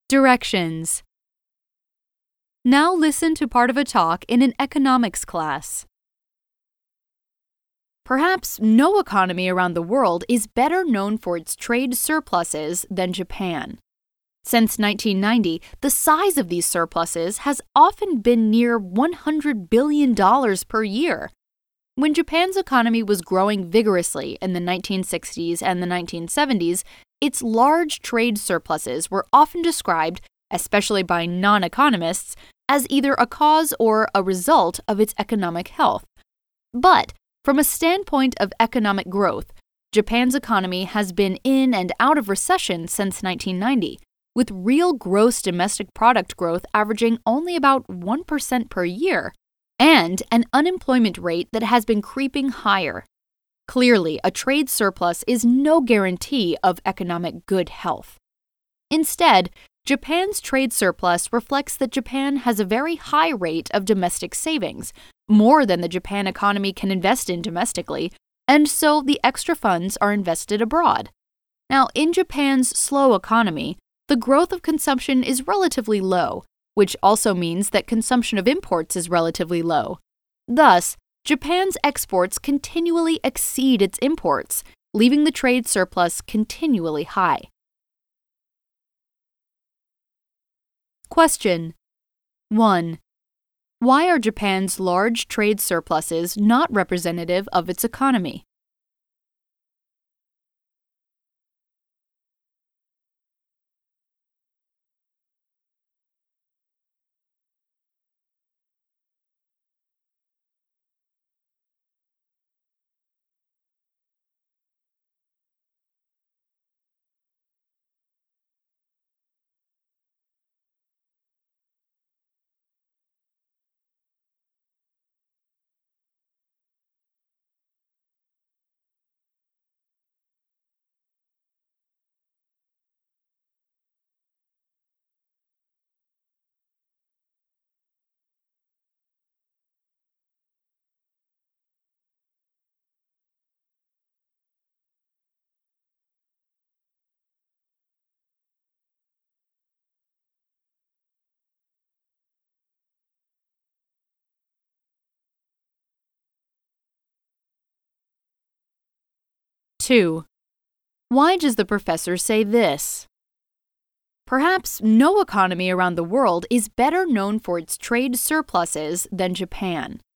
Directions. Now listen to part of a talk in an economics class. Perhaps no economy around the world is better known for its trade surpluses than Japan. Since 1990, the size of these surpluses has often been near $100 billion per year. When Japan's economy was growing vigorously in the 1960s and the 1970s, its large trade surpluses were often described, especially by non-economists, as either a cause or a result of its economic health. But from a standpoint of economic growth, Japan's economy has been in and out of recession since 1990, with real gross domestic product growth averaging only about 1% per year, and an unemployment rate that has been creeping higher. Clearly, a trade surplus is no guarantee of economic good health. Instead, Japan's trade surplus reflects that Japan has a very high rate of domestic savings, more than the Japan economy can invest in domestically, and so the extra funds are invested abroad. Now, in Japan's slow economy, the growth of consumption is relatively low, which also means that consumption of imports is relatively low. Thus, Japan's exports continually exceed its imports, leaving the trade surplus continually high. Question 1. Why are Japan's large trade surpluses not representative of its economy? 2. Why does the professor say this? Perhaps no economy around the world is better known for its trade surpluses than Japan.